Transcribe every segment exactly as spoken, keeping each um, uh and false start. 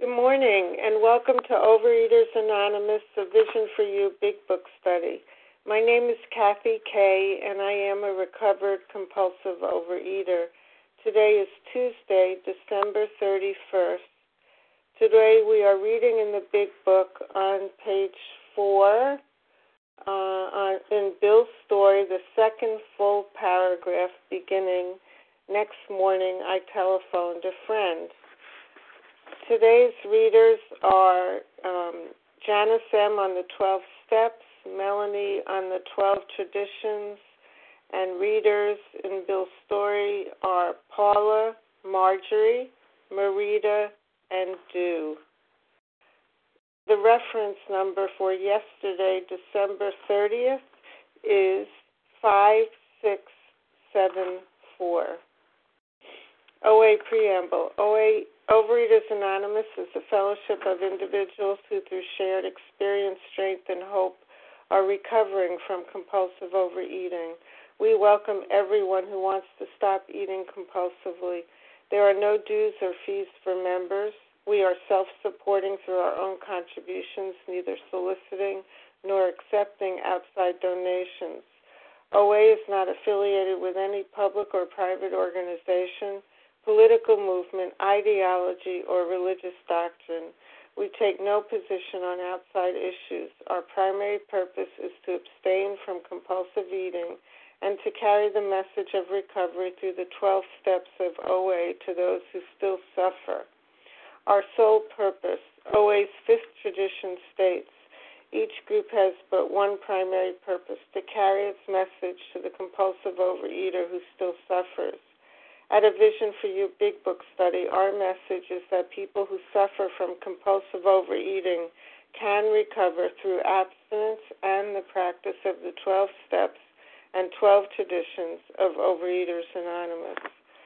Good morning, and welcome to Overeaters Anonymous, A Vision for You Big Book Study. My name is Kathy Kay, and I am a recovered compulsive overeater. Today is Tuesday, December thirty-first. Today we are reading in the Big Book on page four, uh, on, in Bill's story, the second full paragraph beginning, "Next morning I telephoned a friend." Today's readers are um, Janice M. on the twelve Steps, Melanie on the twelve Traditions, and readers in Bill's story are Paula, Marjorie, Marita, and Dew. The reference number for yesterday, December thirtieth, is five six seven four. O A Preamble. O A Overeaters Anonymous is a fellowship of individuals who, through shared experience, strength, and hope, are recovering from compulsive overeating. We welcome everyone who wants to stop eating compulsively. There are no dues or fees for members. We are self-supporting through our own contributions, neither soliciting nor accepting outside donations. O A is not affiliated with any public or private organization, political movement, ideology, or religious doctrine. We take no position on outside issues. Our primary purpose is to abstain from compulsive eating and to carry the message of recovery through the twelve steps of O A to those who still suffer. Our sole purpose, O A's fifth tradition states, each group has but one primary purpose, to carry its message to the compulsive overeater who still suffers. At A Vision for You Big Book Study, our message is that people who suffer from compulsive overeating can recover through abstinence and the practice of the twelve steps and twelve traditions of Overeaters Anonymous.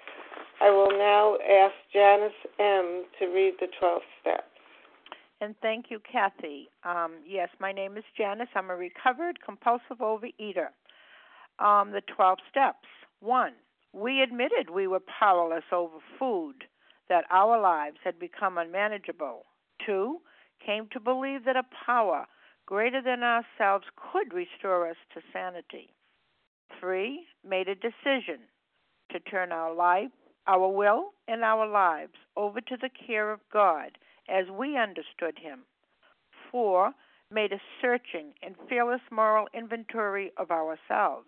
I will now ask Janice M. to read the twelve steps. And thank you, Kathy. Um, yes, my name is Janice. I'm a recovered compulsive overeater. Um, the twelve steps. One. We admitted we were powerless over food, that our lives had become unmanageable. Two, came to believe that a power greater than ourselves could restore us to sanity. Three, made a decision to turn our life, our will, and our lives over to the care of God as we understood Him. Four, made a searching and fearless moral inventory of ourselves.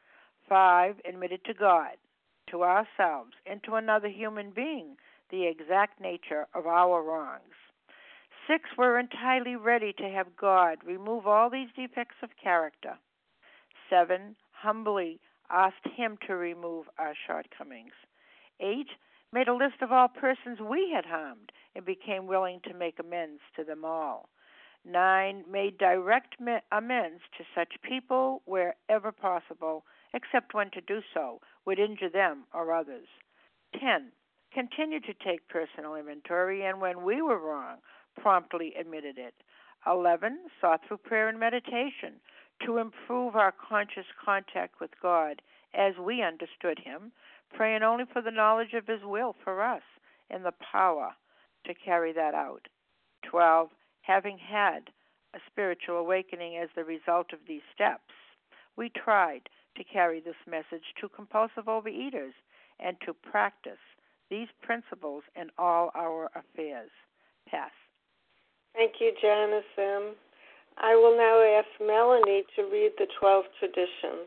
Five, admitted to God, to ourselves, and to another human being the exact nature of our wrongs. Six, we're entirely ready to have God remove all these defects of character. Seven, humbly asked Him to remove our shortcomings. Eight, made a list of all persons we had harmed and became willing to make amends to them all. Nine, made direct amends to such people wherever possible, except when to do so would injure them or others. Ten, continued to take personal inventory, and when we were wrong, promptly admitted it. Eleven, sought through prayer and meditation to improve our conscious contact with God as we understood Him, praying only for the knowledge of His will for us and the power to carry that out. Twelve, having had a spiritual awakening as the result of these steps, we tried to carry this message to compulsive overeaters and to practice these principles in all our affairs. Pass. Thank you, Janice M. I will now ask Melanie to read the twelve traditions.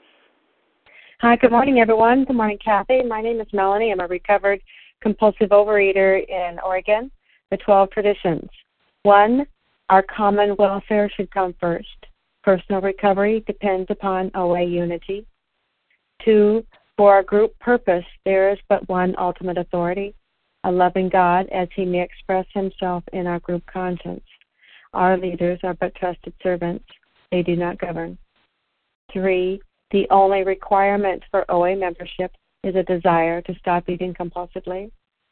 Hi, good morning, everyone. Good morning, Kathy. My name is Melanie. I'm a recovered compulsive overeater in Oregon. The twelve traditions. One, our common welfare should come first. Personal recovery depends upon O A unity. Two, for our group purpose, there is but one ultimate authority, a loving God as He may express Himself in our group conscience. Our leaders are but trusted servants. They do not govern. Three, the only requirement for O A membership is a desire to stop eating compulsively.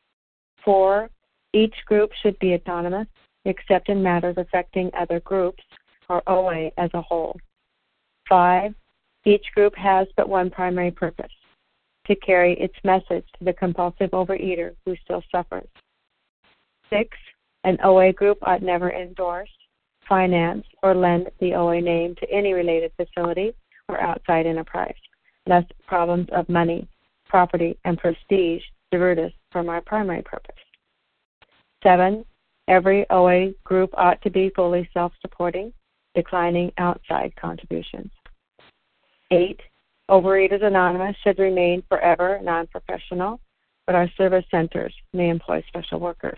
Four, each group should be autonomous, except in matters affecting other groups, or O A as a whole. Five, each group has but one primary purpose, to carry its message to the compulsive overeater who still suffers. Six, An O A group ought never endorse, finance, or lend the O A name to any related facility or outside enterprise, lest problems of money, property, and prestige divert us from our primary purpose. Seven, every O A group ought to be fully self-supporting, declining outside contributions. Eight, Overeaters Anonymous should remain forever non-professional, but our service centers may employ special workers.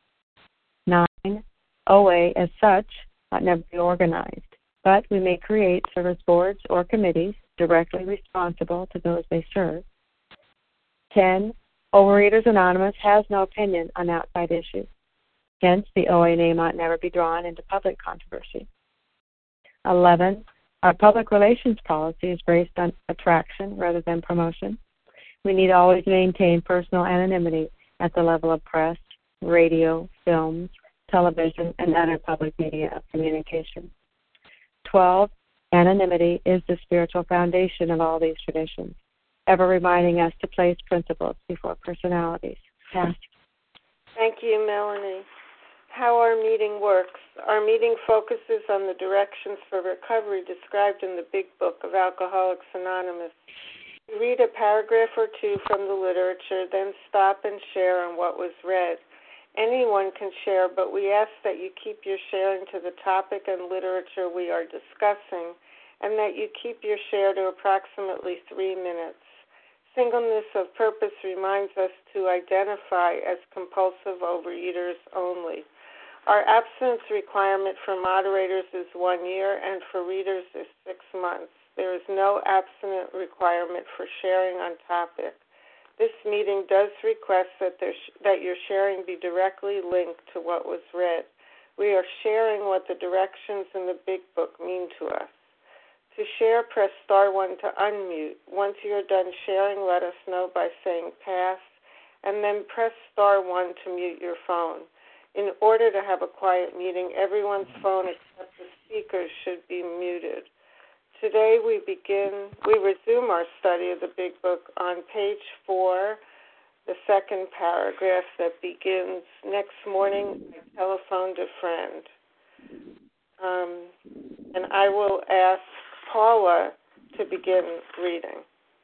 Nine, O A as such ought never be organized, but we may create service boards or committees directly responsible to those they serve. Ten, Overeaters Anonymous has no opinion on outside issues. Hence, the O A name ought never be drawn into public controversy. Eleven, our public relations policy is based on attraction rather than promotion. We need always maintain personal anonymity at the level of press, radio, films, television, and other public media of communication. Twelve, anonymity is the spiritual foundation of all these traditions, ever reminding us to place principles before personalities. Pass. Thank you, Melanie. How our meeting works. Our meeting focuses on the directions for recovery described in the Big Book of Alcoholics Anonymous. We read a paragraph or two from the literature, then stop and share on what was read. Anyone can share, but we ask that you keep your sharing to the topic and literature we are discussing, and that you keep your share to approximately three minutes. Singleness of purpose reminds us to identify as compulsive overeaters only. Our abstinence requirement for moderators is one year, and for readers is six months. There is no abstinent requirement for sharing on topic. This meeting does request that, there sh- that your sharing be directly linked to what was read. We are sharing what the directions in the Big Book mean to us. To share, press star one to unmute. Once you are done sharing, let us know by saying pass, and then press star one to mute your phone. In order to have a quiet meeting, everyone's phone except the speaker's should be muted. Today we begin, we resume our study of the Big Book on page four, the second paragraph that begins, next morning I telephoned a friend. Um, and I will ask Paula to begin reading.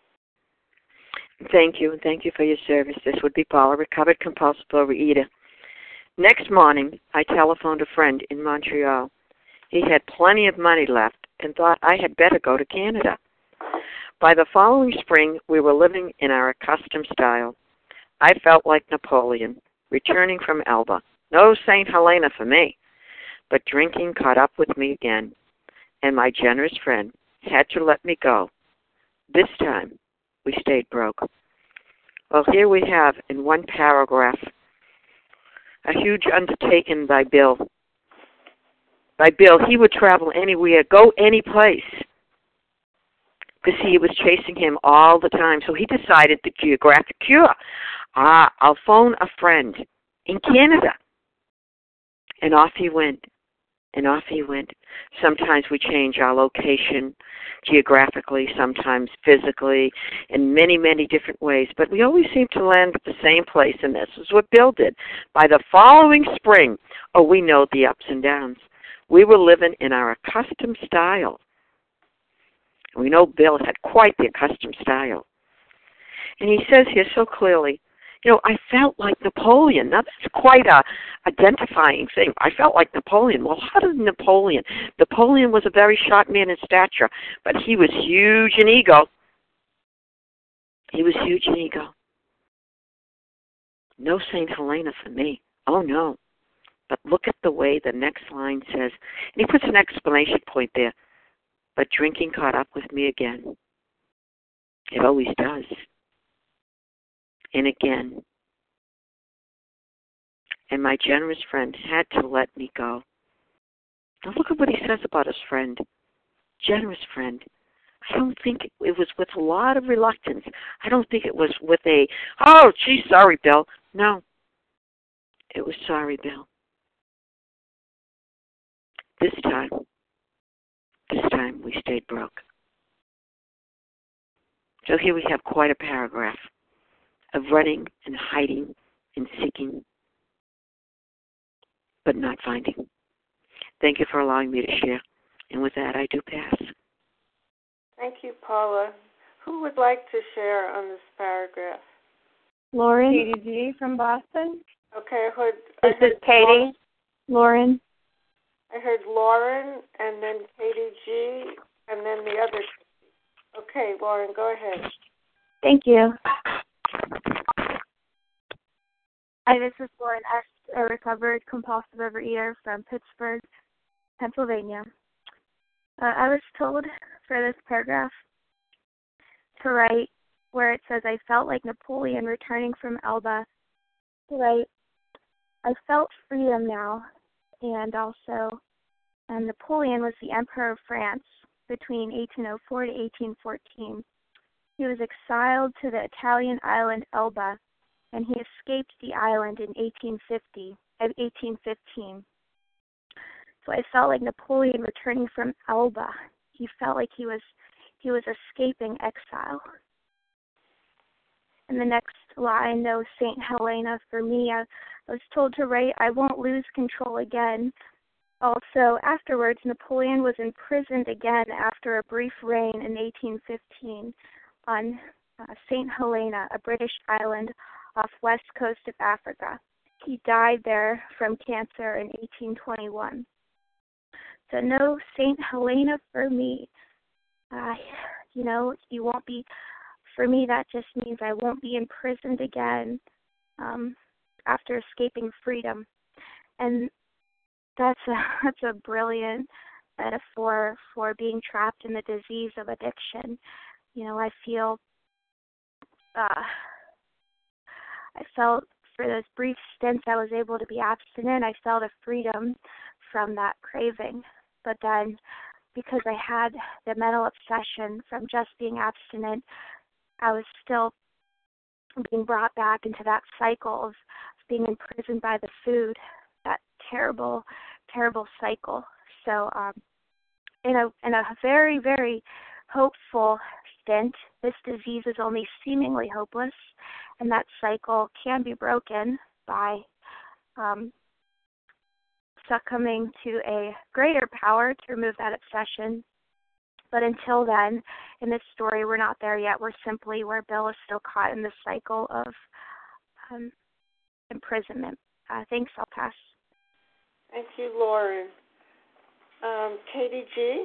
Thank you, and thank you for your service. This would be Paula, recovered compulsive overeater. Next morning, I telephoned a friend in Montreal. He had plenty of money left and thought I had better go to Canada. By the following spring, we were living in our accustomed style. I felt like Napoleon, returning from Elba. No Saint Helena for me. But drinking caught up with me again, and my generous friend had to let me go. This time, we stayed broke. Well, here we have, in one paragraph, a huge undertaking by Bill. By Bill, he would travel anywhere, go any place, because he was chasing him all the time. So he decided the geographic cure. Ah, I'll phone a friend in Canada. And off he went. And off he went. Sometimes we change our location geographically, sometimes physically, in many, many different ways. But we always seem to land at the same place, and this is what Bill did. By the following spring, oh, we know the ups and downs. We were living in our accustomed style. We know Bill had quite the accustomed style. And he says here so clearly, you know, I felt like Napoleon. Now, that's quite a identifying thing. I felt like Napoleon. Well, how did Napoleon? Napoleon was a very short man in stature, but he was huge in ego. He was huge in ego. No Saint Helena for me. Oh, no. But look at the way the next line says, and he puts an exclamation point there, but drinking caught up with me again. It always does. And again. And my generous friend had to let me go. Now look at what he says about his friend. Generous friend. I don't think it was with a lot of reluctance. I don't think it was with a, oh, gee, sorry, Bill. No. It was sorry, Bill. This time, this time we stayed broke. So here we have quite a paragraph of running and hiding and seeking. but not finding. Thank you for allowing me to share. And with that, I do pass. Thank you, Paula. Who would like to share on this paragraph? Lauren. Katie G. from Boston. Okay, I heard. This I heard is Katie. Lauren. I heard Lauren, and then Katie G, and then the other. Okay, Lauren, go ahead. Thank you. Hi, this is Lauren S., a recovered compulsive overeater from Pittsburgh, Pennsylvania. Uh, I was told for this paragraph to write where it says, I felt like Napoleon returning from Elba. To write, I felt freedom now, and also um, Napoleon was the Emperor of France between eighteen oh four to eighteen fourteen. He was exiled to the Italian island Elba, and he escaped the island in eighteen fifty, eighteen fifteen. So I felt like Napoleon returning from Elba. He felt like he was he was escaping exile. And the next line, though, Saint Helena, for me, I, I was told to write, I won't lose control again. Also, afterwards, Napoleon was imprisoned again after a brief reign in eighteen fifteen on uh, Saint Helena, a British island off west coast of Africa. He died there from cancer in eighteen twenty-one. So no Saint Helena for me. Uh, you know, you won't be, for me that just means I won't be imprisoned again um, after escaping freedom. And that's a, that's a brilliant metaphor for being trapped in the disease of addiction. You know, I feel, uh, I felt for those brief stints I was able to be abstinent, I felt a freedom from that craving. But then, because I had the mental obsession from just being abstinent, I was still being brought back into that cycle of being imprisoned by the food, that terrible, terrible cycle. So um, in a in a very, very hopeful stint, this disease is only seemingly hopeless, and that cycle can be broken by um, succumbing to a greater power to remove that obsession. But until then, in this story, we're not there yet. We're simply where Bill is still caught in the cycle of um, imprisonment. Uh, thanks, I'll pass. Thank you, Lauren. Um, Katie G?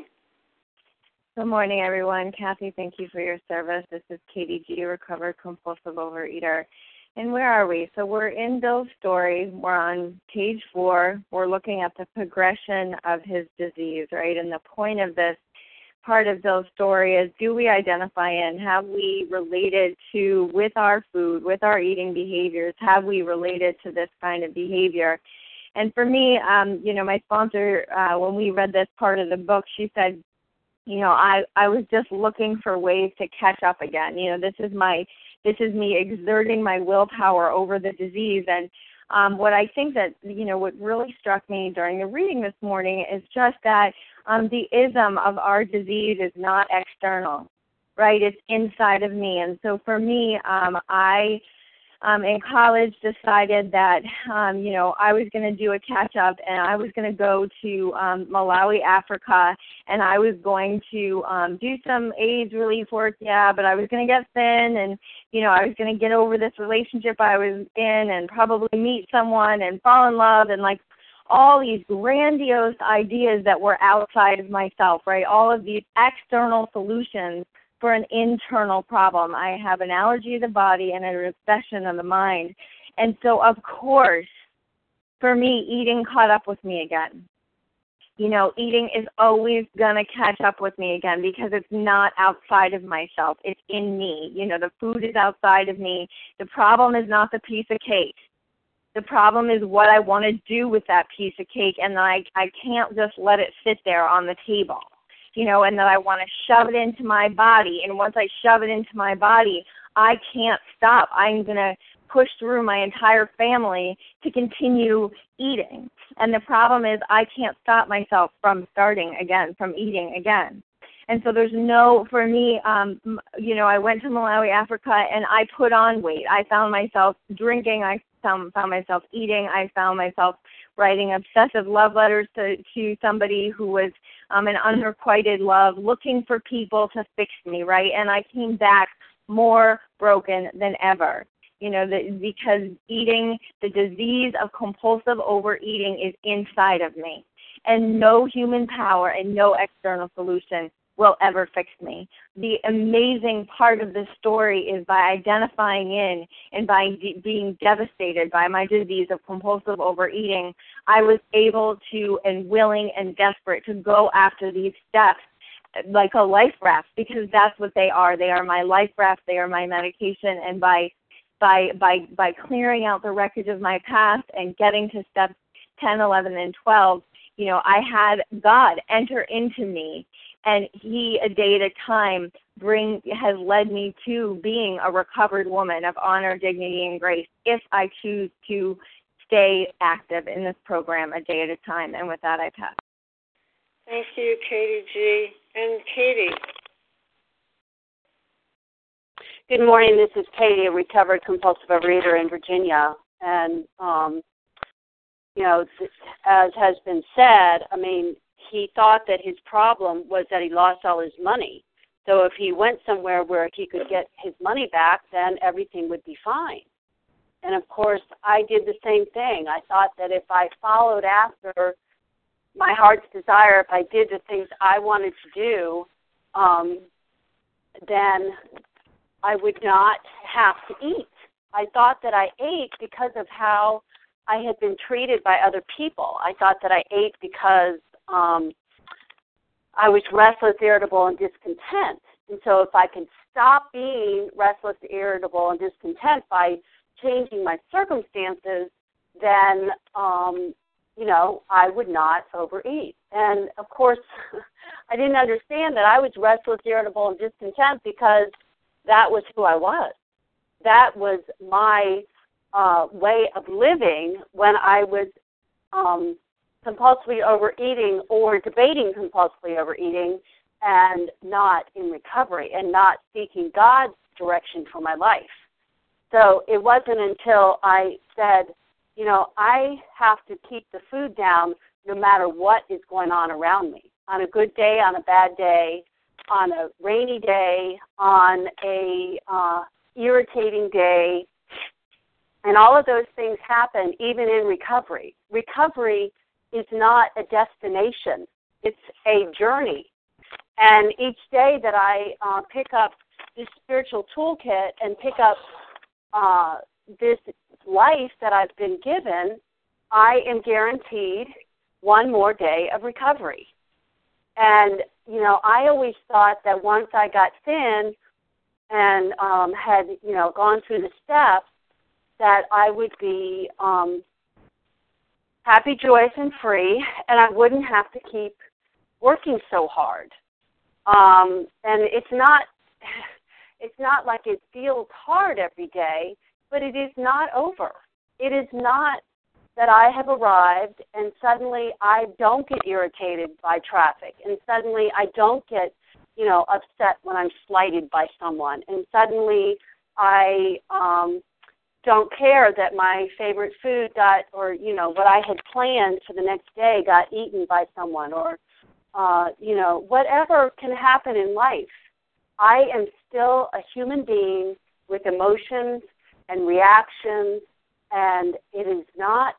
Good morning, everyone. Kathy, thank you for your service. This is Katie G., recovered compulsive overeater. And where are we? So we're in Bill's story. We're on page four. We're looking at the progression of his disease, right? And the point of this part of Bill's story is, do we identify and have we related to, with our food, with our eating behaviors, have we related to this kind of behavior? And for me, um, you know, my sponsor, uh, when we read this part of the book, she said, you know, I, I was just looking for ways to catch up again. You know, this is my, this is me exerting my willpower over the disease. And um, what I think that, you know, what really struck me during the reading this morning is just that um, the ism of our disease is not external, right? It's inside of me. And so for me, um, I, Um, in college, decided that, um, you know, I was going to do a catch-up, and I was going to go to um, Malawi, Africa, and I was going to um, do some AIDS relief work, yeah, but I was going to get thin, and, you know, I was going to get over this relationship I was in and probably meet someone and fall in love, and, like, all these grandiose ideas that were outside of myself, right, all of these external solutions for an internal problem. I have an allergy of the body and an obsession of the mind. And so, of course, for me, eating caught up with me again. You know, eating is always going to catch up with me again because it's not outside of myself. It's in me. You know, the food is outside of me. The problem is not the piece of cake. The problem is what I want to do with that piece of cake, and I, I can't just let it sit there on the table. You know, and that I want to shove it into my body. And once I shove it into my body, I can't stop. I'm going to push through my entire family to continue eating. And the problem is I can't stop myself from starting again, from eating again. And so there's no, for me, um, you know, I went to Malawi, Africa, and I put on weight. I found myself drinking. I found, found myself eating. I found myself writing obsessive love letters to, to somebody who was um, an unrequited love, looking for people to fix me, right? And I came back more broken than ever, you know, the, because eating, the disease of compulsive overeating is inside of me. And no human power and no external solution will ever fix me. The amazing part of this story is by identifying in and by de- being devastated by my disease of compulsive overeating, I was able to and willing and desperate to go after these steps like a life raft, because that's what they are. They are my life raft. They are my medication. And by by by by clearing out the wreckage of my past and getting to steps ten, eleven, and twelve, you know, I had God enter into me, and He, a day at a time, bring has led me to being a recovered woman of honor, dignity, and grace, if I choose to stay active in this program a day at a time. And with that, I pass. Thank you, Katie G. And Katie. Good morning. This is Katie, a recovered compulsive overeater in Virginia. And, um, you know, as has been said, I mean, he thought that his problem was that he lost all his money. So if he went somewhere where he could get his money back, then everything would be fine. And, of course, I did the same thing. I thought that if I followed after my heart's desire, if I did the things I wanted to do, um, then I would not have to eat. I thought that I ate because of how I had been treated by other people. I thought that I ate because um, I was restless, irritable, and discontent. And so if I can stop being restless, irritable, and discontent by changing my circumstances, then, um, you know, I would not overeat. And, of course, I didn't understand that I was restless, irritable, and discontent because that was who I was. That was my uh, way of living when I was um, compulsively overeating or debating compulsively overeating and not in recovery and not seeking God's direction for my life. So it wasn't until I said, you know, I have to keep the food down no matter what is going on around me. On a good day, on a bad day, on a rainy day, on a uh, irritating day, and all of those things happen even in recovery. Recovery is not a destination. It's a journey. And each day that I uh, pick up this spiritual toolkit and pick up uh, this life that I've been given, I am guaranteed one more day of recovery. And, you know, I always thought that once I got thin and um, had, you know, gone through the steps, that I would be um, happy, joyous, and free, and I wouldn't have to keep working so hard. Um, and it's not, it's not like it feels hard every day, but it is not over. It is not that I have arrived and suddenly I don't get irritated by traffic, and suddenly I don't get, you know, upset when I'm slighted by someone, and suddenly I um, don't care that my favorite food got, or, you know, what I had planned for the next day got eaten by someone, or, uh, you know, whatever can happen in life. I am still a human being with emotions and reactions, and it is not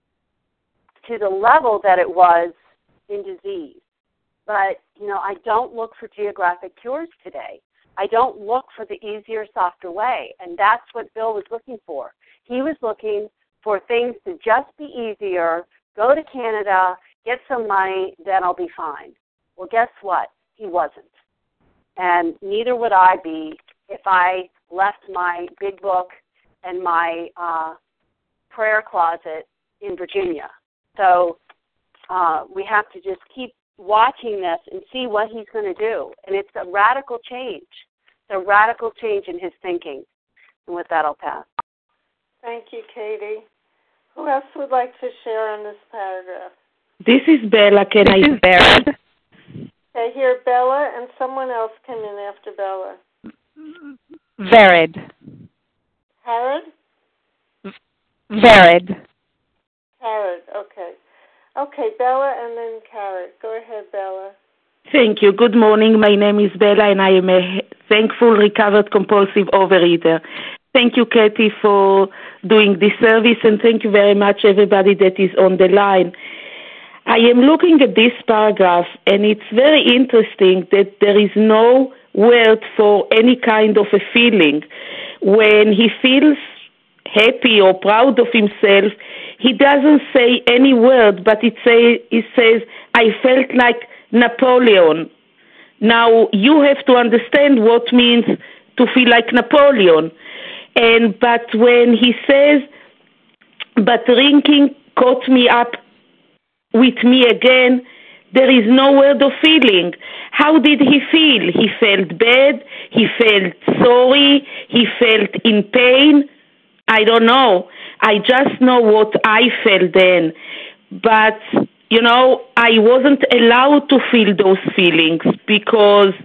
to the level that it was in disease. But, you know, I don't look for geographic cures today. I don't look for the easier, softer way, and that's what Bill was looking for. He was looking for things to just be easier, go to Canada, get some money, then I'll be fine. Well, guess what? He wasn't. And neither would I be if I left my big book and my uh, prayer closet in Virginia. So uh, we have to just keep watching this and see what he's going to do. And it's a radical change. It's a radical change in his thinking. And with that, I'll pass. Thank you, Katie. Who else would like to share on this paragraph? This is Bella. Can this I? Is Barrett. I hear Bella, and someone else came in after Bella. Vered. Harrod? Vered. Harrod, okay. Okay, Bella and then Harrod. Go ahead, Bella. Thank you. Good morning. My name is Bella, and I am a thankful, recovered, compulsive overeater. Thank you, Kathy, for doing this service, and thank you very much, everybody that is on the line. I am looking at this paragraph, and it's very interesting that there is no word for any kind of a feeling. When he feels happy or proud of himself, he doesn't say any word, but it say, he says, I felt like Napoleon. Now, you have to understand what means to feel like Napoleon. And but when he says, but drinking caught me up with me again, there is no word of feeling. How did he feel? He felt bad, he felt sorry, he felt in pain. I don't know. I just know what I felt then. But, you know, I wasn't allowed to feel those feelings because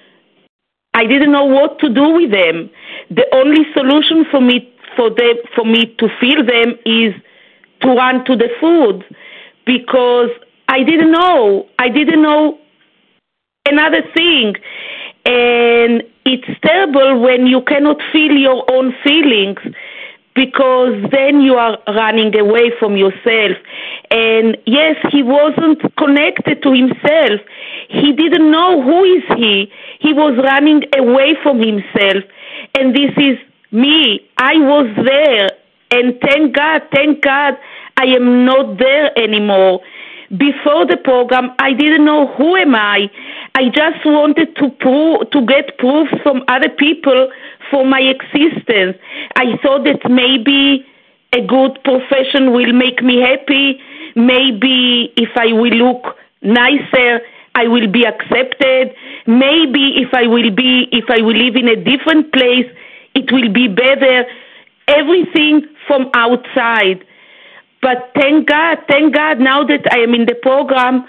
I didn't know what to do with them. The only solution for me for them for me to feel them is to run to the food, because I didn't know. I didn't know another thing. And it's terrible when you cannot feel your own feelings, because then you are running away from yourself. And yes, he wasn't connected to himself. He didn't know who is he. He was running away from himself. And this is me. I was there. And thank God, thank God, I am not there anymore. Before the program, I didn't know who am I. I just wanted to prove, to get proof from other people for my existence. I thought that maybe a good profession will make me happy. Maybe if I will look nicer, I will be accepted. Maybe if I will be, if I will live in a different place, it will be better. Everything from outside. But thank God, thank God, now that I am in the program,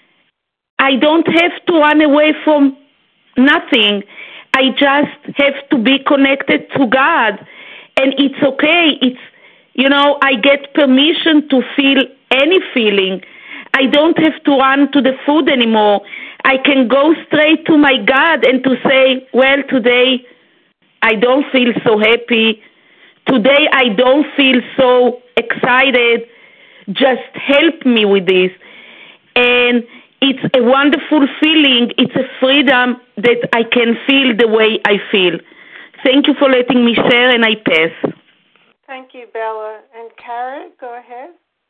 I don't have to run away from nothing. I just have to be connected to God. And it's okay. It's, you know, I get permission to feel any feeling. I don't have to run to the food anymore. I can go straight to my God and to say, well, today I don't feel so happy. Today I don't feel so excited. Just help me with this. And it's a wonderful feeling. It's a freedom that I can feel the way I feel. Thank you for letting me share, and I pass. Thank you, Bella. And Karen, go ahead.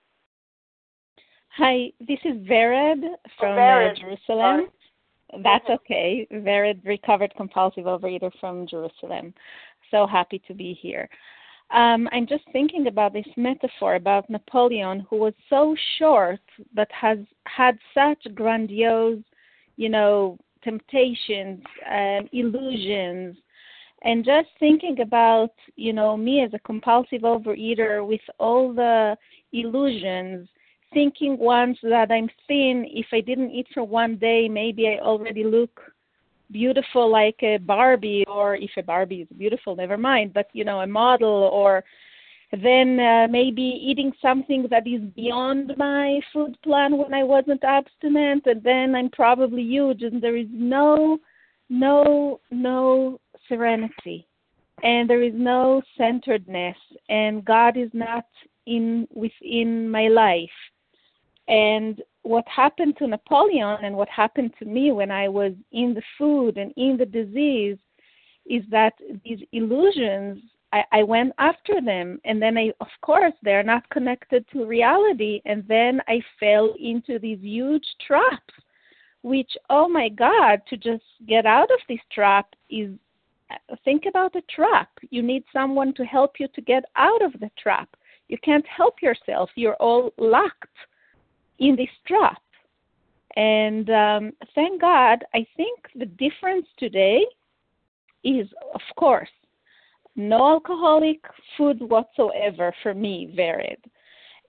Hi, this is Vered from oh, Vered. Uh, Jerusalem. Sorry. That's okay. Vered, recovered compulsive overeater from Jerusalem. So happy to be here. Um, I'm just thinking about this metaphor about Napoleon, who was so short but has had such grandiose, you know, temptations, um, illusions, and just thinking about, you know, me as a compulsive overeater with all the illusions, thinking once that I'm thin, if I didn't eat for one day, maybe I already look beautiful like a Barbie, or if a Barbie is beautiful, never mind, but, you know, a model, or then uh, maybe eating something that is beyond my food plan when I wasn't abstinent, and then I'm probably huge, and there is no, no, no serenity, and there is no centeredness, and God is not in within my life. And what happened to Napoleon and what happened to me when I was in the food and in the disease is that these illusions, I, I went after them. And then, I, of course, they're not connected to reality. And then I fell into these huge traps, which, oh, my God, to just get out of this trap is, think about a trap. You need someone to help you to get out of the trap. You can't help yourself. You're all locked in this trap. And um, thank God, I think the difference today is, of course, no alcoholic food whatsoever for me, Vered.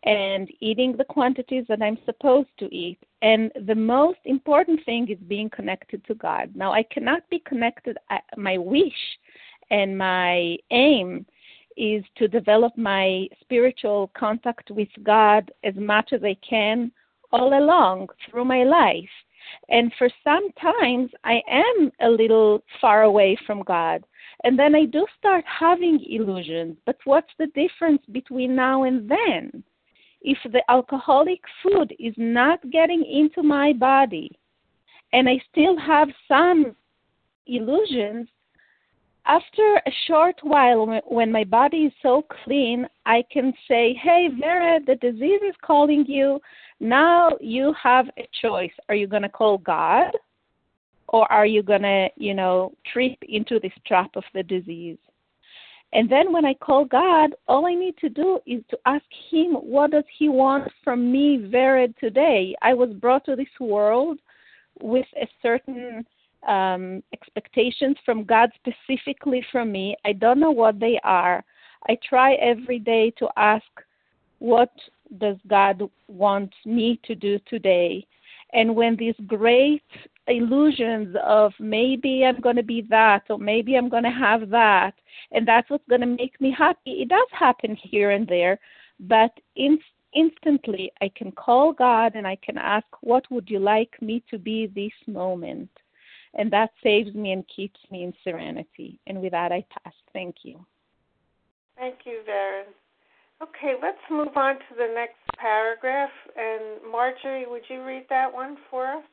and eating the quantities that I'm supposed to eat. And the most important thing is being connected to God. Now, I cannot be connected. My wish and my aim is to develop my spiritual contact with God as much as I can all along through my life. And for some times, I am a little far away from God. And then I do start having illusions. But what's the difference between now and then? If the alcoholic food is not getting into my body and I still have some illusions, after a short while, when my body is so clean, I can say, hey, Vera, the disease is calling you. Now you have a choice. Are you going to call God, or are you going to, you know, trip into this trap of the disease? And then when I call God, all I need to do is to ask him, what does he want from me, Vera, today? I was brought to this world with a certain um, expectations from God, specifically from me. I don't know what they are. I try every day to ask, what does God want me to do today? And when these great illusions of maybe I'm going to be that, or maybe I'm going to have that, and that's what's going to make me happy, it does happen here and there, but in, instantly I can call God and I can ask, what would you like me to be this moment? And that saves me and keeps me in serenity. And with that, I pass. Thank you. Thank you, Vera. Okay, let's move on to the next paragraph. And Marjorie, would you read that one for us?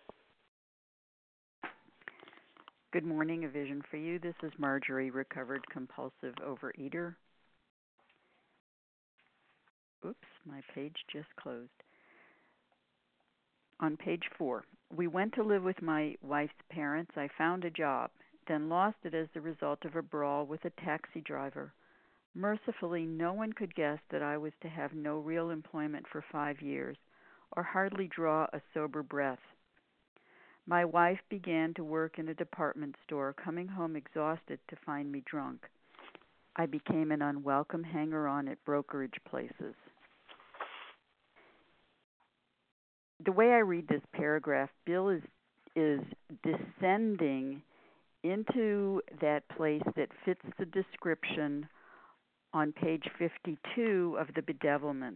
Good morning, A Vision for You. This is Marjorie, recovered compulsive overeater. Oops, my page just closed. On page four, we went to live with my wife's parents. I found a job, then lost it as the result of a brawl with a taxi driver. Mercifully, no one could guess that I was to have no real employment for five years, or hardly draw a sober breath. My wife began to work in a department store, coming home exhausted to find me drunk. I became an unwelcome hanger-on at brokerage places. The way I read this paragraph, Bill is is descending into that place that fits the description on page fifty-two of the Bedevilments,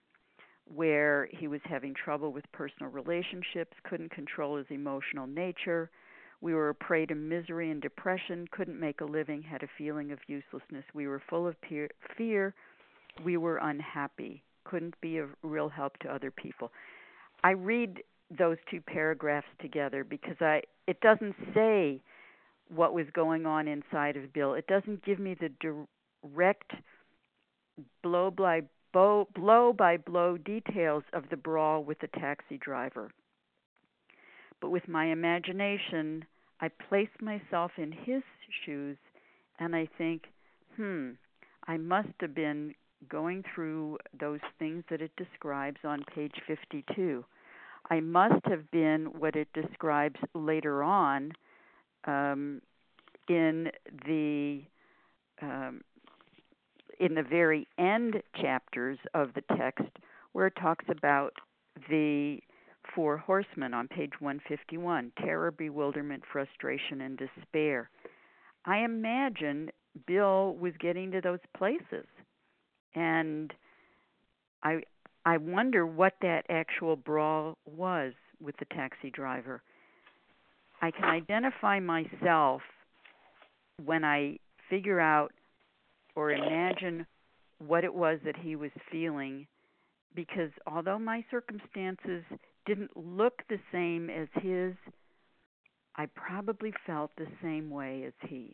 where he was having trouble with personal relationships, couldn't control his emotional nature. We were a prey to misery and depression, couldn't make a living, had a feeling of uselessness. We were full of peer, fear. We were unhappy, couldn't be of real help to other people. I read those two paragraphs together because I it doesn't say what was going on inside of Bill. It doesn't give me the direct blow by blow, blow by blow details of the brawl with the taxi driver. But with my imagination, I place myself in his shoes and I think, hmm, I must have been going through those things that it describes on page fifty-two. I must have been what it describes later on um, in the um, in the very end chapters of the text, where it talks about the four horsemen on page one fifty-one: terror, bewilderment, frustration, and despair. I imagine Bill was getting to those places, and I I wonder what that actual brawl was with the taxi driver. I can identify myself when I figure out or imagine what it was that he was feeling, because although my circumstances didn't look the same as his, I probably felt the same way as he.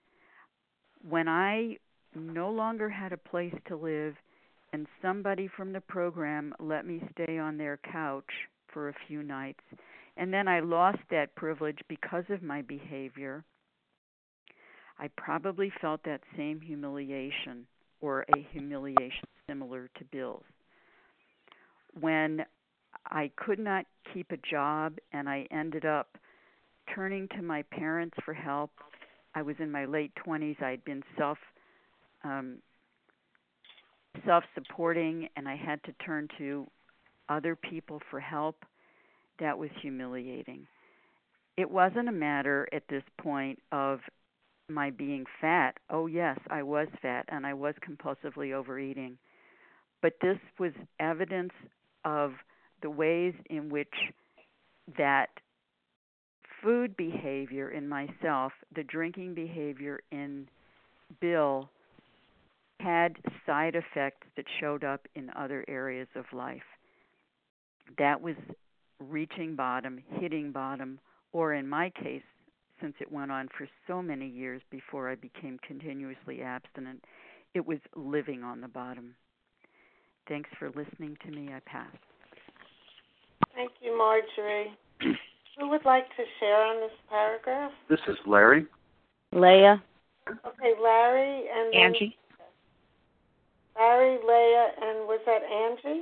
When I no longer had a place to live and somebody from the program let me stay on their couch for a few nights, and then I lost that privilege because of my behavior, I probably felt that same humiliation, or a humiliation similar to Bill's. When I could not keep a job and I ended up turning to my parents for help, I was in my late twenties. I'd been self um, self-supporting and I had to turn to other people for help, that was humiliating. It wasn't a matter at this point of my being fat. Oh, yes, I was fat and I was compulsively overeating. But this was evidence of the ways in which that food behavior in myself, the drinking behavior in Bill, had side effects that showed up in other areas of life. That was reaching bottom, hitting bottom, or in my case, since it went on for so many years before I became continuously abstinent, it was living on the bottom. Thanks for listening to me. I pass. Thank you, Marjorie. Who would like to share on this paragraph? This is Larry. Leah. Okay, Larry and then Angie. Larry, Leah, and was that Angie?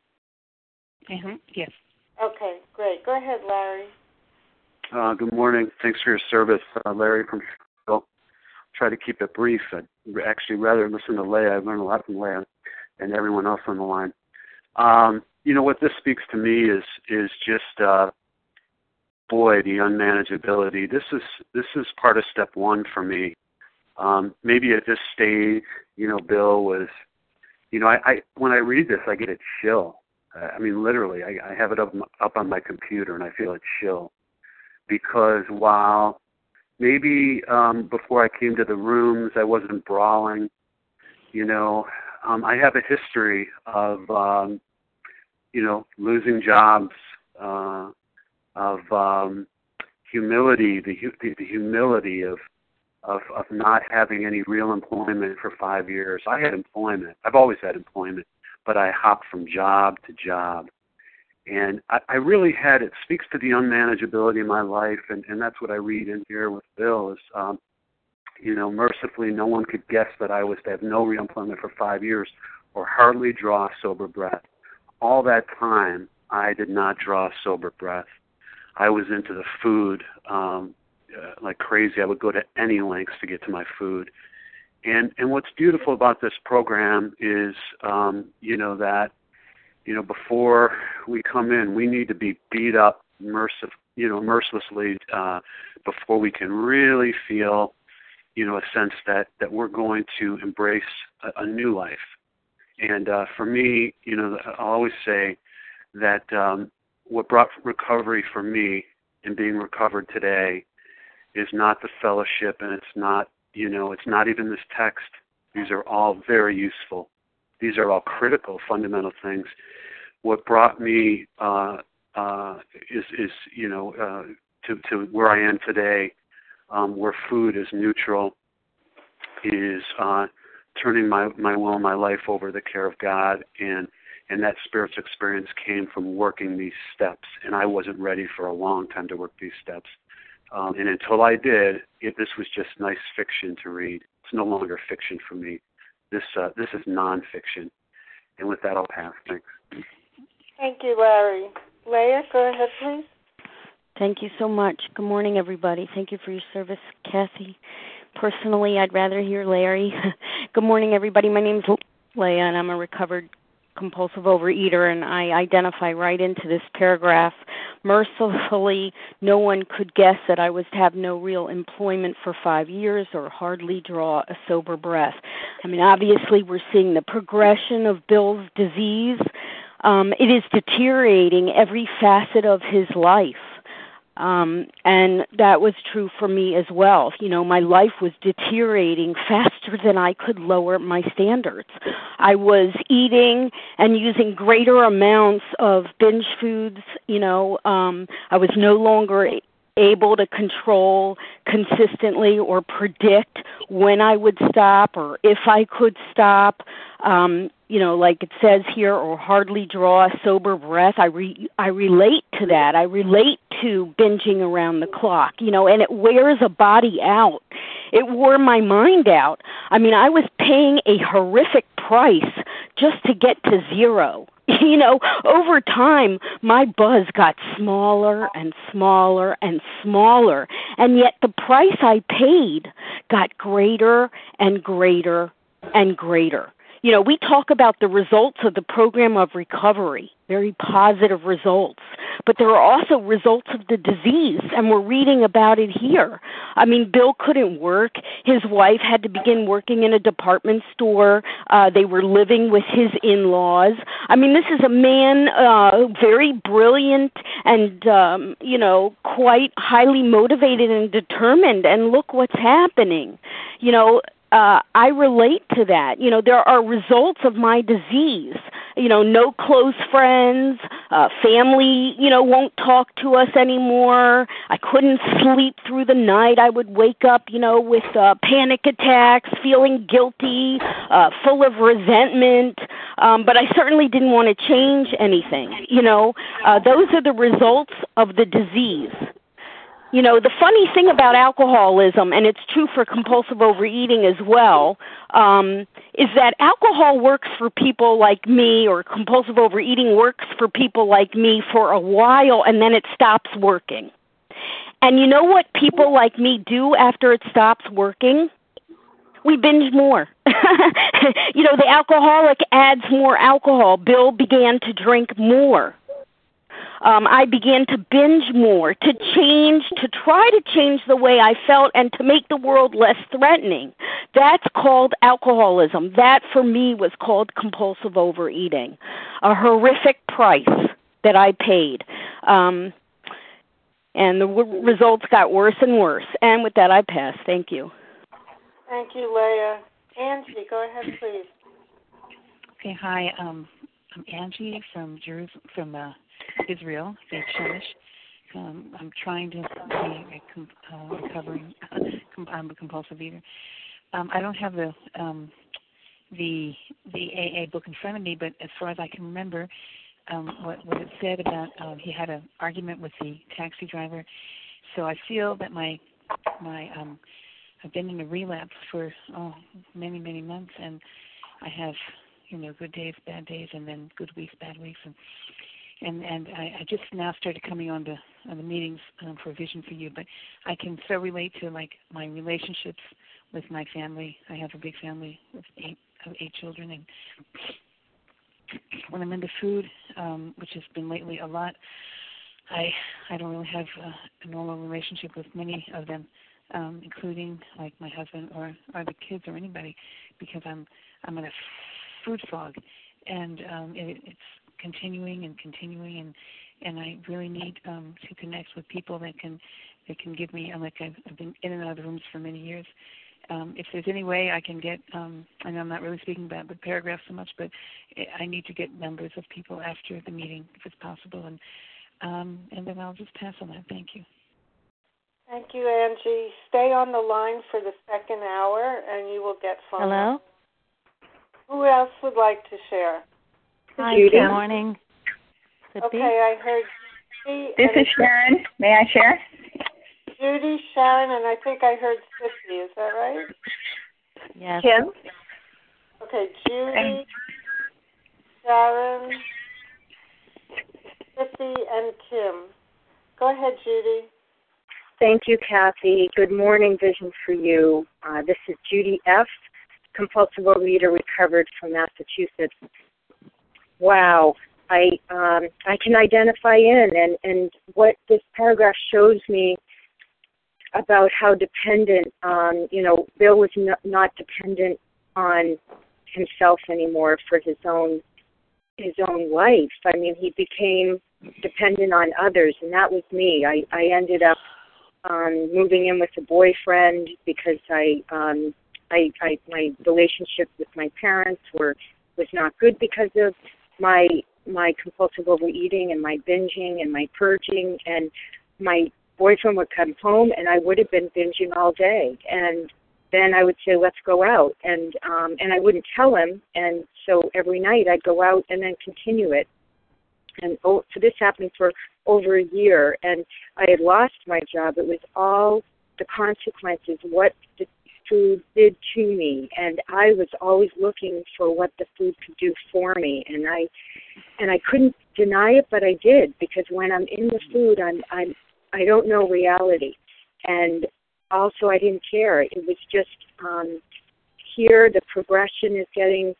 Mm-hmm. Yes. Okay, great. Go ahead, Larry. Uh, good morning. Thanks for your service, uh, Larry from Chicago. Try to keep it brief. I'd actually rather listen to Leah. I've learned a lot from Leah and everyone else on the line. Um, you know, what this speaks to me is is just, uh, boy, the unmanageability. This is this is part of step one for me. Um, maybe at this stage, you know, Bill was, you know, I, I when I read this, I get a chill. I mean, literally, I, I have it up up on my computer and I feel a chill. Because while maybe um, before I came to the rooms, I wasn't brawling, you know, um, I have a history of, um, you know, losing jobs, uh, of um, humility, the, the, the humility of, of of not having any real employment for five years. I had employment. I've always had employment, but I hopped from job to job. And I, I really had, it speaks to the unmanageability of my life, and, and that's what I read in here with Bill is, um, you know, mercifully no one could guess that I was to have no real employment for five years or hardly draw a sober breath. All that time, I did not draw a sober breath. I was into the food um, uh, like crazy. I would go to any lengths to get to my food. And and what's beautiful about this program is, um, you know, that, you know, before we come in, we need to be beat up mercif- you know, mercilessly uh, before we can really feel, you know, a sense that, that we're going to embrace a, a new life. And uh, for me, you know, I'll always say that um, what brought recovery for me in being recovered today is not the fellowship, and it's not, you know, it's not even this text. These are all very useful. These are all critical, fundamental things. What brought me uh, uh, is, is, you know, uh, to, to where I am today, um, where food is neutral, is uh, turning my, my will and my life over to the care of God, and and that spiritual experience came from working these steps, and I wasn't ready for a long time to work these steps. Um, and until I did, it, this was just nice fiction to read. It's no longer fiction for me. This uh, this is nonfiction. And with that, I'll pass. Thanks. Thank you, Larry. Leah, go ahead, please. Thank you so much. Good morning, everybody. Thank you for your service, Kathy. Personally, I'd rather hear Larry. Good morning, everybody. My name's Leah, and I'm a recovered compulsive overeater, and I identify right into this paragraph. Mercifully, no one could guess that I was to have no real employment for five years or hardly draw a sober breath. I mean, obviously, we're seeing the progression of Bill's disease. Um, it is deteriorating every facet of his life. Um, and that was true for me as well. You know, my life was deteriorating faster than I could lower my standards. I was eating and using greater amounts of binge foods. You know, um, I was no longer able to control consistently or predict when I would stop or if I could stop. Um, you know, like it says here, or hardly draw a sober breath. I re- I relate to that. I relate to binging around the clock, you know, and it wears a body out. It wore my mind out. I mean, I was paying a horrific price just to get to zero. You know, over time, my buzz got smaller and smaller and smaller, and yet the price I paid got greater and greater and greater. You know, we talk about the results of the program of recovery, very positive results, but there are also results of the disease, and we're reading about it here. I mean, Bill couldn't work. His wife had to begin working in a department store. Uh, they were living with his in-laws. I mean, this is a man, uh, very brilliant and, um, you know, quite highly motivated and determined, and look what's happening. You know, Uh, I relate to that. You know, there are results of my disease. You know, no close friends, uh, family, you know, won't talk to us anymore. I couldn't sleep through the night. I would wake up, you know, with uh, panic attacks, feeling guilty, uh, full of resentment. Um, but I certainly didn't want to change anything. You know, uh, those are the results of the disease. You know, the funny thing about alcoholism, and it's true for compulsive overeating as well, um, is that alcohol works for people like me, or compulsive overeating works for people like me for a while, and then it stops working. And you know what people like me do after it stops working? We binge more. You know, the alcoholic adds more alcohol. Bill began to drink more. Um, I began to binge more, to change, to try to change the way I felt and to make the world less threatening. That's called alcoholism. That, for me, was called compulsive overeating, a horrific price that I paid. Um, and the w- results got worse and worse. And with that, I pass. Thank you. Thank you, Leah. Angie, go ahead, please. Okay, hi. Um, I'm Angie from Jerusalem, from uh, Israel, Beit Shemesh. Um, I'm trying to be a com- uh, recovering. Uh, com- I'm a compulsive eater. Um, I don't have the um, the the A A book in front of me, but as far as I can remember, um, what what it said about um, he had an argument with the taxi driver. So I feel that my my um, I've been in a relapse for oh, many many months, and I have you know good days, bad days, and then good weeks, bad weeks, and. And and I, I just now started coming on the on the meetings um, for Vision for You, but I can so relate to like my relationships with my family. I have a big family with eight of eight children, and when I'm into food, um, which has been lately a lot, I I don't really have uh, a normal relationship with many of them, um, including like my husband or, or the kids or anybody, because I'm I'm in a food fog, and um, it, it's continuing and continuing, and and I really need um, to connect with people that can that can give me. Like I've, I've been in and out of the rooms for many years. Um, if there's any way I can get, um, I know I'm not really speaking about the paragraph so much, but I need to get numbers of people after the meeting if it's possible, and um, and then I'll just pass on that. Thank you. Thank you, Angie. Stay on the line for the second hour, and you will get phone. Hello. Who else would like to share? Hi, Judy. good morning. Okay, I heard Judy. This is Sharon. May I share? Judy, Sharon, and I think I heard Sissy. Is that right? Yes. Kim? Okay, Judy, Sharon, Sissy, and Kim. Go ahead, Judy. Thank you, Kathy. Good morning, Vision for You. Uh, this is Judy F., compulsive overeater, recovered from Massachusetts. Wow, I um, I can identify in, and, and what this paragraph shows me about how dependent, um, you know, Bill was no, not dependent on himself anymore for his own his own life. I mean, he became dependent on others, and that was me. I, I ended up um, moving in with a boyfriend because I, um, I, I my relationship with my parents were was not good because of my my compulsive overeating and my binging and my purging, and my boyfriend would come home and I would have been binging all day, and then I would say, let's go out, and um, and I wouldn't tell him, and so every night I'd go out and then continue it. And oh, so this happened for over a year, and I had lost my job. It was all the consequences, what the food did to me, and I was always looking for what the food could do for me, and I and I couldn't deny it, but I did, because when I'm in the food, I'm I'm I don't know reality, and also I didn't care. It was just um, here the progression is getting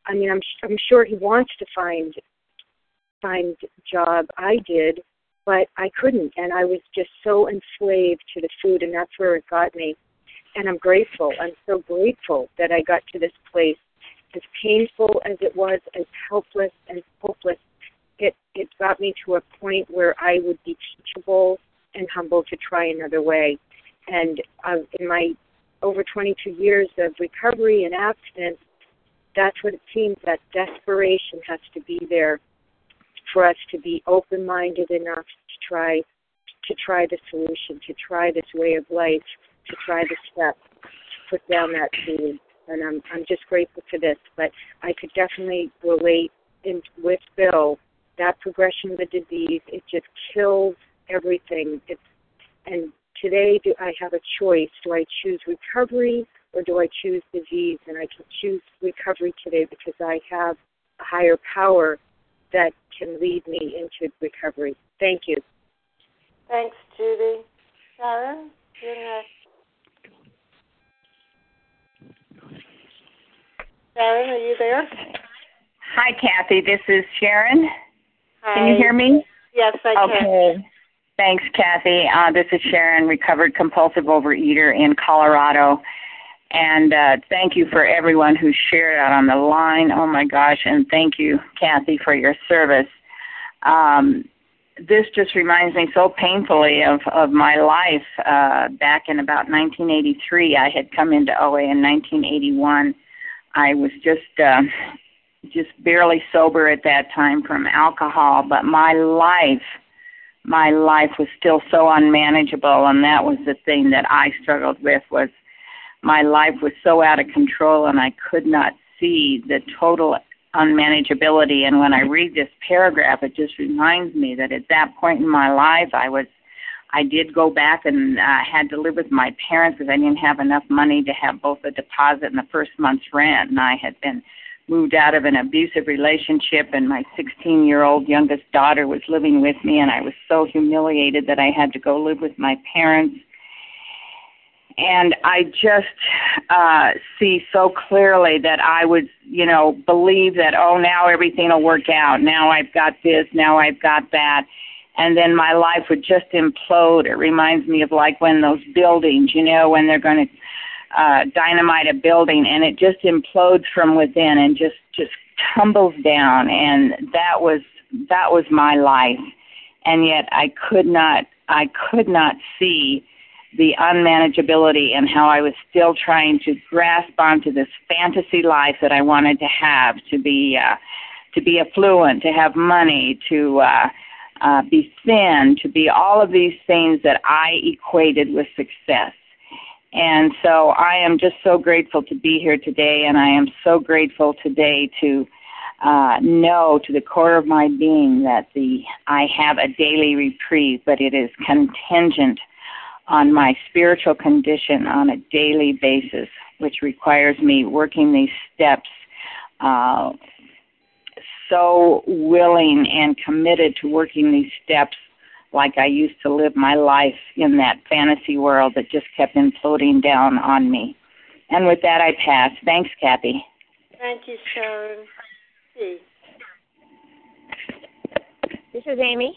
I mean, I'm I'm sure he wants to find find a job. I did, but I couldn't, and I was just so enslaved to the food, and that's where it got me. And I'm grateful. I'm so grateful that I got to this place. As painful as it was, as helpless and hopeless, it it got me to a point where I would be teachable and humble to try another way. And uh, in my over twenty-two years of recovery and abstinence, that's what it seems, that desperation has to be there for us to be open-minded enough to try to try the solution, to try this way of life, to try the step, to put down that food. And I'm I'm just grateful for this. But I could definitely relate in, with Bill, that progression of the disease, it just kills everything. It's, and today, do I have a choice? Do I choose recovery or do I choose disease? And I can choose recovery today because I have a higher power that can lead me into recovery. Thank you. Thanks, Judy. Sharon, you're next. Sharon, are you there? Hi, Kathy. This is Sharon. Hi. Can you hear me? Yes, I okay. can. Okay. Thanks, Kathy. Uh, this is Sharon, recovered compulsive overeater in Colorado. And uh, thank you for everyone who shared out on the line. Oh, my gosh. And thank you, Kathy, for your service. Um, this just reminds me so painfully of, of my life. Uh, back in about nineteen eighty-three, I had come into O A in nineteen eighty-one. I was just uh, just barely sober at that time from alcohol, but my life, my life was still so unmanageable, and that was the thing that I struggled with, was my life was so out of control, and I could not see the total unmanageability. And when I read this paragraph, it just reminds me that at that point in my life, I was I did go back and uh, had to live with my parents because I didn't have enough money to have both the deposit and the first month's rent. And I had been moved out of an abusive relationship, and my sixteen-year-old youngest daughter was living with me, and I was so humiliated that I had to go live with my parents. And I just uh, see so clearly that I would, you know, believe that, oh, now everything will work out. Now I've got this. Now I've got that. And then my life would just implode. It reminds me of like when those buildings, you know, when they're going to uh, dynamite a building, and it just implodes from within and just, just tumbles down. And that was that was my life. And yet I could not I could not see the unmanageability and how I was still trying to grasp onto this fantasy life that I wanted to have, to be uh, to be affluent, to have money, to uh, Uh, be thin, to be all of these things that I equated with success. And so I am just so grateful to be here today, and I am so grateful today to uh, know to the core of my being that the I have a daily reprieve, but it is contingent on my spiritual condition on a daily basis, which requires me working these steps uh so willing and committed to working these steps like I used to live my life in that fantasy world that just kept imploding down on me. And with that, I pass. Thanks, Kathy. Thank you, Sharon. Hey. This is Amy.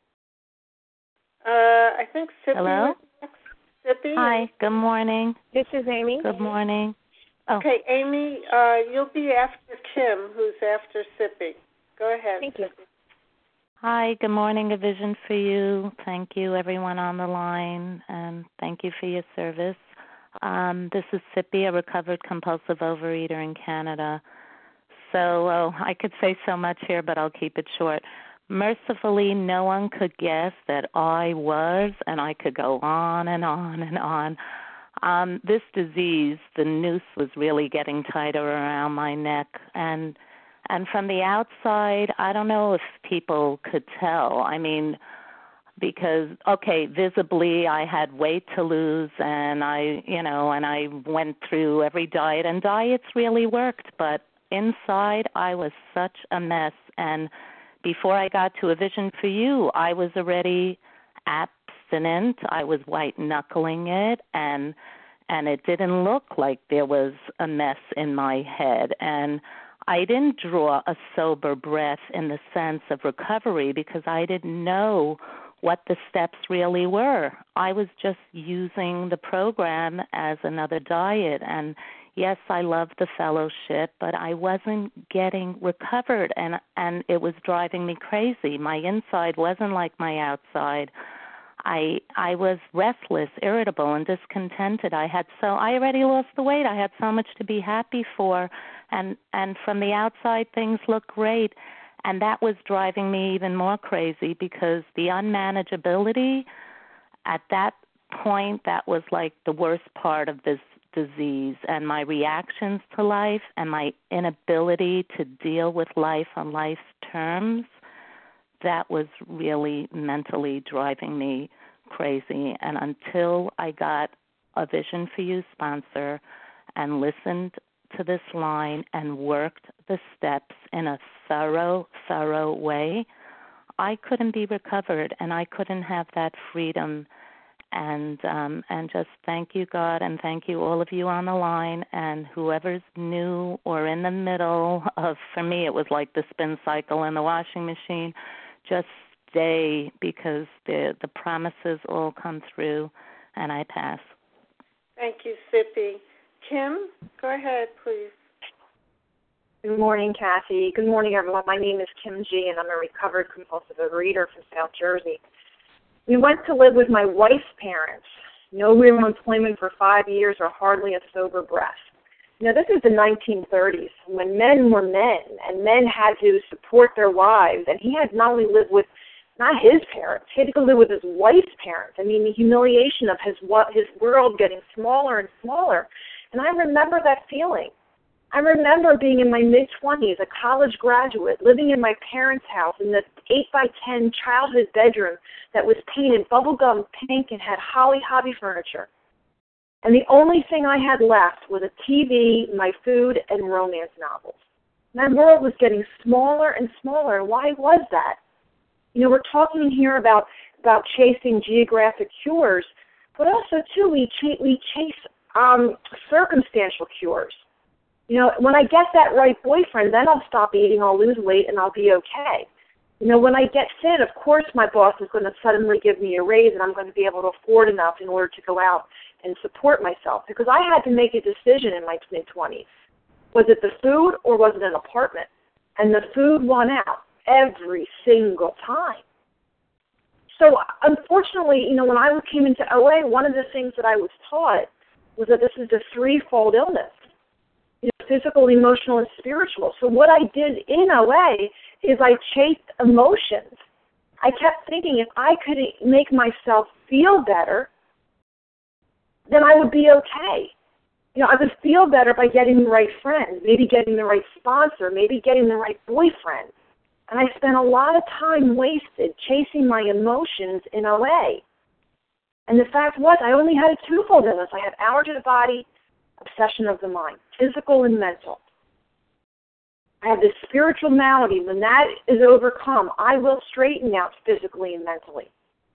Uh, I think Sippy. Hello? Sippy? Hi, good morning. This is Amy. Good morning. Oh. Okay, Amy, uh, you'll be after Kim, who's after Sippy. Go ahead. Thank you. Hi, good morning, A Vision for You. Thank you, everyone on the line, and thank you for your service. Um, this is Sippy, a recovered compulsive overeater in Canada. So oh, I could say so much here, but I'll keep it short. Mercifully, no one could guess that I was, and I could go on and on and on. Um, this disease, the noose was really getting tighter around my neck, and and from the outside, I don't know if people could tell. I mean, because, okay, visibly I had weight to lose, and I, you know, and I went through every diet, and diets really worked, but inside I was such a mess, and before I got to A Vision for You, I was already abstinent. I was white-knuckling it, and and it didn't look like there was a mess in my head. And I didn't draw a sober breath in the sense of recovery because I didn't know what the steps really were. I was just using the program as another diet. And yes, I loved the fellowship, but I wasn't getting recovered, and and it was driving me crazy. My inside wasn't like my outside. I I was restless, irritable, and discontented. I had so I already lost the weight. I had so much to be happy for, and and from the outside things looked great, and that was driving me even more crazy because the unmanageability at that point, that was like the worst part of this disease, and my reactions to life and my inability to deal with life on life's terms. That was really mentally driving me crazy. And until I got a Vision for You sponsor and listened to this line and worked the steps in a thorough, thorough way, I couldn't be recovered, and I couldn't have that freedom. And um, and just thank you, God, and thank you, all of you on the line, and whoever's new or in the middle of, for me, it was like the spin cycle in the washing machine. Just stay, because the the promises all come through, and I pass. Thank you, Sippy. Kim, go ahead, please. Good morning, Kathy. Good morning, everyone. My name is Kim G., and I'm a recovered compulsive overeater from South Jersey. We went to live with my wife's parents. No real employment for five years or hardly a sober breath. You know, this is the nineteen thirties when men were men and men had to support their wives, and he had not only lived with not his parents, he had to go live with his wife's parents. I mean, the humiliation of his his world getting smaller and smaller. And I remember that feeling. I remember being in my mid-twenties, a college graduate, living in my parents' house in the eight by ten childhood bedroom that was painted bubblegum pink and had Holly hobby furniture. And the only thing I had left was a T V, my food, and romance novels. My world was getting smaller and smaller. Why was that? You know, we're talking here about, about chasing geographic cures, but also, too, we, ch- we chase um, circumstantial cures. You know, when I get that right boyfriend, then I'll stop eating, I'll lose weight, and I'll be okay. You know, when I get thin, of course my boss is going to suddenly give me a raise, and I'm going to be able to afford enough in order to go out and support myself. Because I had to make a decision in my mid-twenties. Was it the food or was it an apartment? And the food won out every single time. So unfortunately, you know, when I came into O A, one of the things that I was taught was that this is a threefold illness. You know, physical, emotional, and spiritual. So what I did in O A is I chased emotions. I kept thinking if I could make myself feel better, then I would be okay. You know, I would feel better by getting the right friend, maybe getting the right sponsor, maybe getting the right boyfriend. And I spent a lot of time wasted chasing my emotions in O A. And the fact was, I only had a twofold illness. I had allergy to the body, obsession of the mind, physical and mental. I have this spiritual malady. When that is overcome, I will straighten out physically and mentally.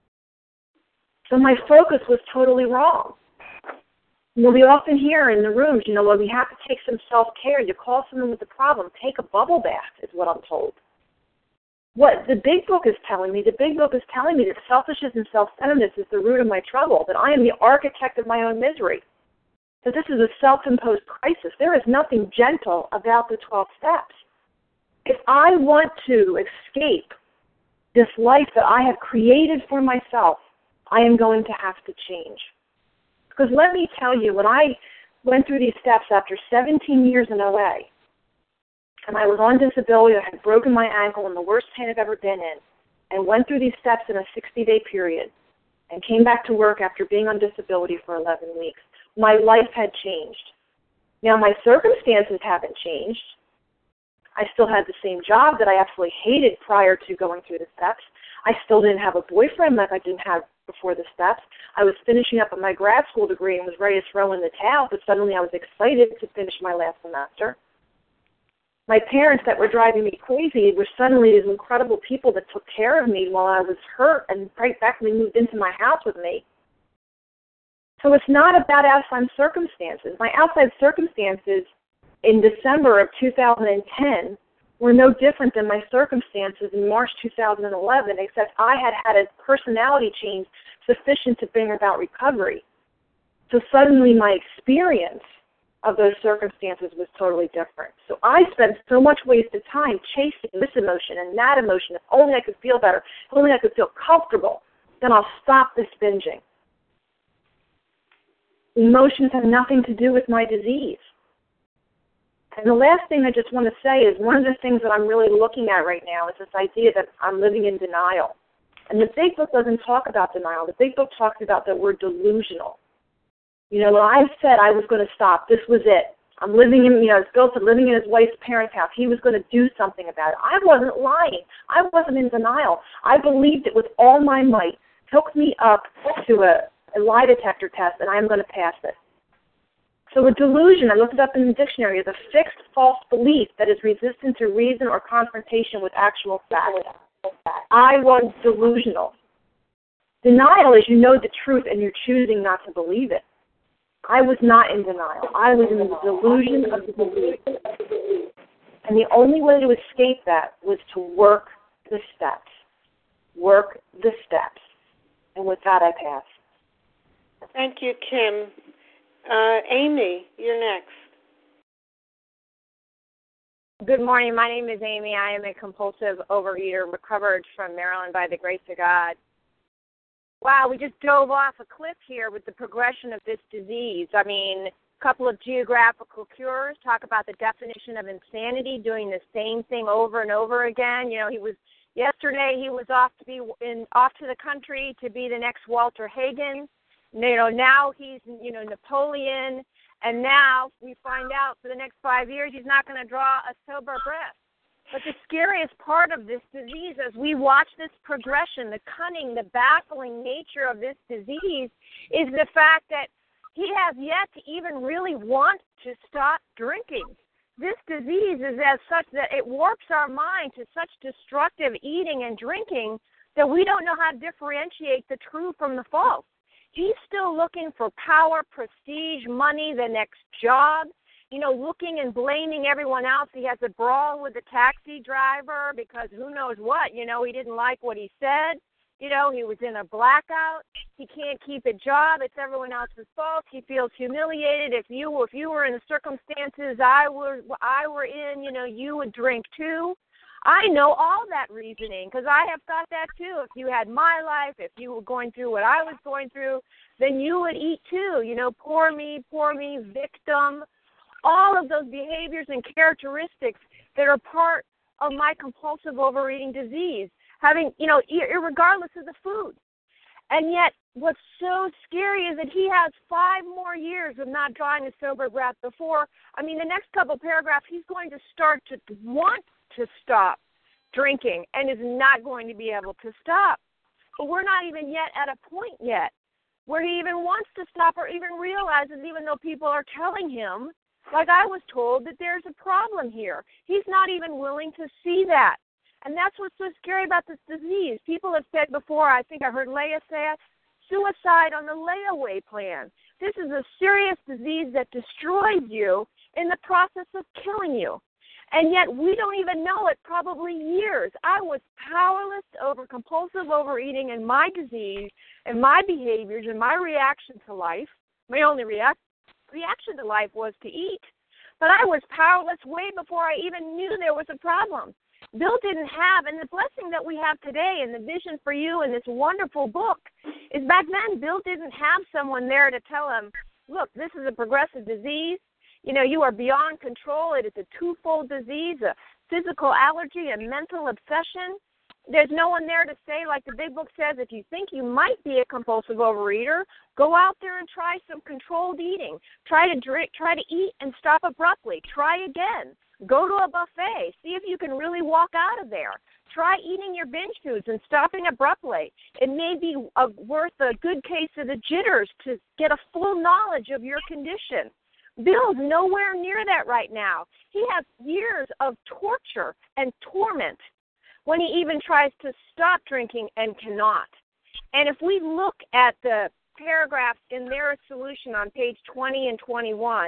So my focus was totally wrong. You know, we often hear in the rooms, you know, well, we have to take some self-care. You call someone with a problem, take a bubble bath, is what I'm told. What the Big Book is telling me, the Big Book is telling me that selfishness and self-centeredness is the root of my trouble, that I am the architect of my own misery, that this is a self-imposed crisis. There is nothing gentle about the twelve steps. If I want to escape this life that I have created for myself, I am going to have to change. Because let me tell you, when I went through these steps after seventeen years in O A, and I was on disability, I had broken my ankle in the worst pain I've ever been in, and went through these steps in a sixty-day period, and came back to work after being on disability for eleven weeks, my life had changed. Now, my circumstances haven't changed. I still had the same job that I absolutely hated prior to going through the steps. I still didn't have a boyfriend like I didn't have before the steps. I was finishing up my grad school degree and was ready to throw in the towel, but suddenly I was excited to finish my last semester. My parents that were driving me crazy were suddenly these incredible people that took care of me while I was hurt and practically moved into my house with me. So it's not about outside circumstances. My outside circumstances in December of two thousand ten were no different than my circumstances in March two thousand eleven, except I had had a personality change sufficient to bring about recovery. So suddenly my experience of those circumstances was totally different. So I spent so much wasted time chasing this emotion and that emotion. If only I could feel better, if only I could feel comfortable, then I'll stop this binging. Emotions have nothing to do with my disease. And the last thing I just want to say is one of the things that I'm really looking at right now is this idea that I'm living in denial. And the Big Book doesn't talk about denial. The Big Book talks about that we're delusional. You know, when I said I was going to stop, this was it. I'm living in, you know, as Bill said, living in his wife's parents' house. He was going to do something about it. I wasn't lying. I wasn't in denial. I believed it with all my might. Hook me up to a, a lie detector test, and I'm going to pass it. So a delusion, I looked it up in the dictionary, is a fixed false belief that is resistant to reason or confrontation with actual fact. I was delusional. Denial is you know the truth and you're choosing not to believe it. I was not in denial. I was in the delusion of the belief. And the only way to escape that was to work the steps. Work the steps. And with that, I pass. Thank you, Kim. Uh, Amy, you're next. Good morning. My name is Amy. I am a compulsive overeater, recovered from Maryland by the grace of God. Wow, we just dove off a cliff here with the progression of this disease. I mean, a couple of geographical cures, talk about the definition of insanity, doing the same thing over and over again. You know, he was yesterday he was off to be in off to the country to be the next Walter Hagen. You know, now he's, you know, Napoleon, and now we find out for the next five years he's not going to draw a sober breath. But the scariest part of this disease, as we watch this progression, the cunning, the baffling nature of this disease, is the fact that he has yet to even really want to stop drinking. This disease is as such that it warps our mind to such destructive eating and drinking that we don't know how to differentiate the true from the false. He's still looking for power, prestige, money, the next job, you know, looking and blaming everyone else. He has a brawl with the taxi driver because who knows what, you know, he didn't like what he said. You know, he was in a blackout. He can't keep a job. It's everyone else's fault. He feels humiliated. If you if you were in the circumstances I were I were in, you know, you would drink too. I know all that reasoning because I have thought that too. If you had my life, if you were going through what I was going through, then you would eat too. You know, poor me, poor me, victim. All of those behaviors and characteristics that are part of my compulsive overeating disease, having, you know, regardless of the food. And yet what's so scary is that he has five more years of not drawing a sober breath before, I mean, the next couple paragraphs, he's going to start to want to stop drinking and is not going to be able to stop. But we're not even yet at a point yet where he even wants to stop or even realizes, even though people are telling him, like I was told, that there's a problem here. He's not even willing to see that. And that's what's so scary about this disease. People have said before, I think I heard Leah say it, suicide on the layaway plan. This is a serious disease that destroys you in the process of killing you. And yet we don't even know it probably years. I was powerless over compulsive overeating and my disease and my behaviors and my reaction to life. My only react, reaction to life was to eat. But I was powerless way before I even knew there was a problem. Bill didn't have, and the blessing that we have today and the vision for you in this wonderful book is back then Bill didn't have someone there to tell him, look, this is a progressive disease. You know, you are beyond control. It is a twofold disease, a physical allergy, a mental obsession. There's no one there to say, like the Big Book says, if you think you might be a compulsive overeater, go out there and try some controlled eating. Try to drink, try to eat and stop abruptly. Try again. Go to a buffet. See if you can really walk out of there. Try eating your binge foods and stopping abruptly. It may be a, worth a good case of the jitters to get a full knowledge of your condition. Bill's nowhere near that right now. He has years of torture and torment when he even tries to stop drinking and cannot. And if we look at the paragraphs in their solution on page twenty and twenty-one,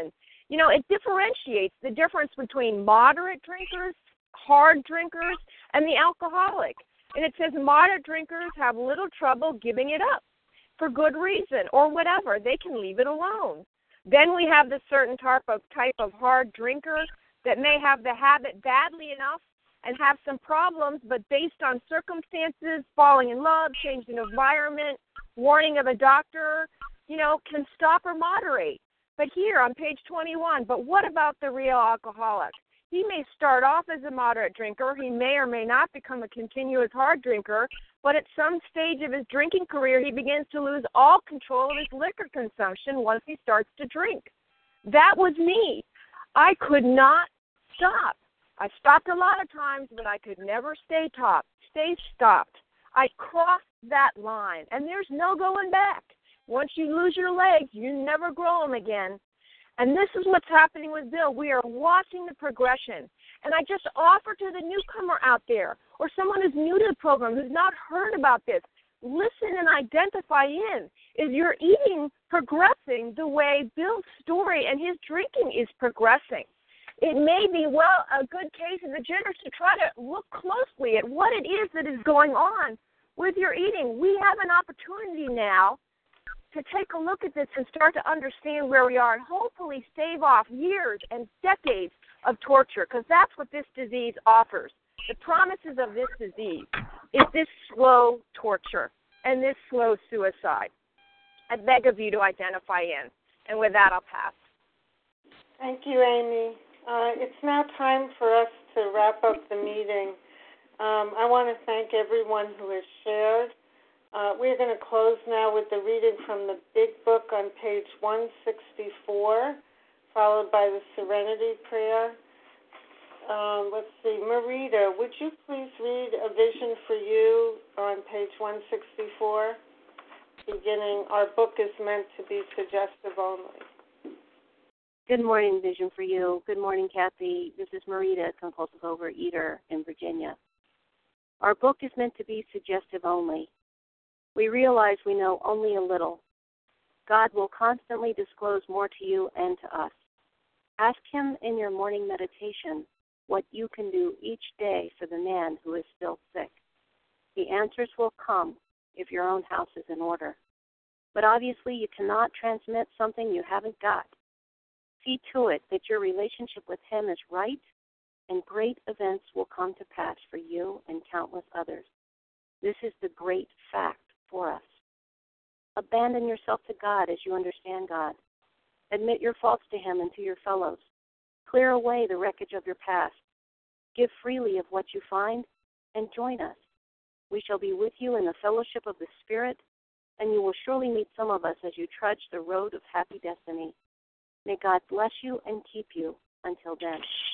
You know, it differentiates the difference between moderate drinkers, hard drinkers, and the alcoholic. And it says moderate drinkers have little trouble giving it up for good reason or whatever. They can leave it alone. Then we have the certain type of type of hard drinker that may have the habit badly enough and have some problems, but based on circumstances, falling in love, changing environment, warning of a doctor, you know, can stop or moderate. But here on page twenty-one, but what about the real alcoholic? He may start off as a moderate drinker. He may or may not become a continuous hard drinker, but at some stage of his drinking career, he begins to lose all control of his liquor consumption once he starts to drink. That was me. I could not stop. I stopped a lot of times, but I could never stay top, stay stopped. I crossed that line, and there's no going back. Once you lose your legs, you never grow them again. And this is what's happening with Bill. We are watching the progression. And I just offer to the newcomer out there or someone who's new to the program who's not heard about this, listen and identify in. Is your eating progressing the way Bill's story and his drinking is progressing? It may be, well, a good case of the jitters to try to look closely at what it is that is going on with your eating. We have an opportunity now to take a look at this and start to understand where we are and hopefully stave off years and decades of torture, because that's what this disease offers. The promises of this disease is this slow torture and this slow suicide. I beg of you to identify in. And with that, I'll pass. Thank you, Amy. Uh, it's now time for us to wrap up the meeting. Um, I want to thank everyone who has shared. Uh, we're going to close now with the reading from the Big Book on page one sixty-four, followed by the Serenity Prayer. Um, let's see, Marita, would you please read A Vision for You on page one sixty-four, beginning, our book is meant to be suggestive only. Good morning, Vision for You. Good morning, Kathy. This is Marita, compulsive overeater in Virginia. Our book is meant to be suggestive only. We realize we know only a little. God will constantly disclose more to you and to us. Ask Him in your morning meditation what you can do each day for the man who is still sick. The answers will come if your own house is in order. But obviously you cannot transmit something you haven't got. See to it that your relationship with Him is right, and great events will come to pass for you and countless others. This is the great fact for us. Abandon yourself to God as you understand God. Admit your faults to Him and to your fellows. Clear away the wreckage of your past. Give freely of what you find, and join us. We shall be with you in the fellowship of the Spirit, and you will surely meet some of us as you trudge the road of happy destiny. May God bless you and keep you until then.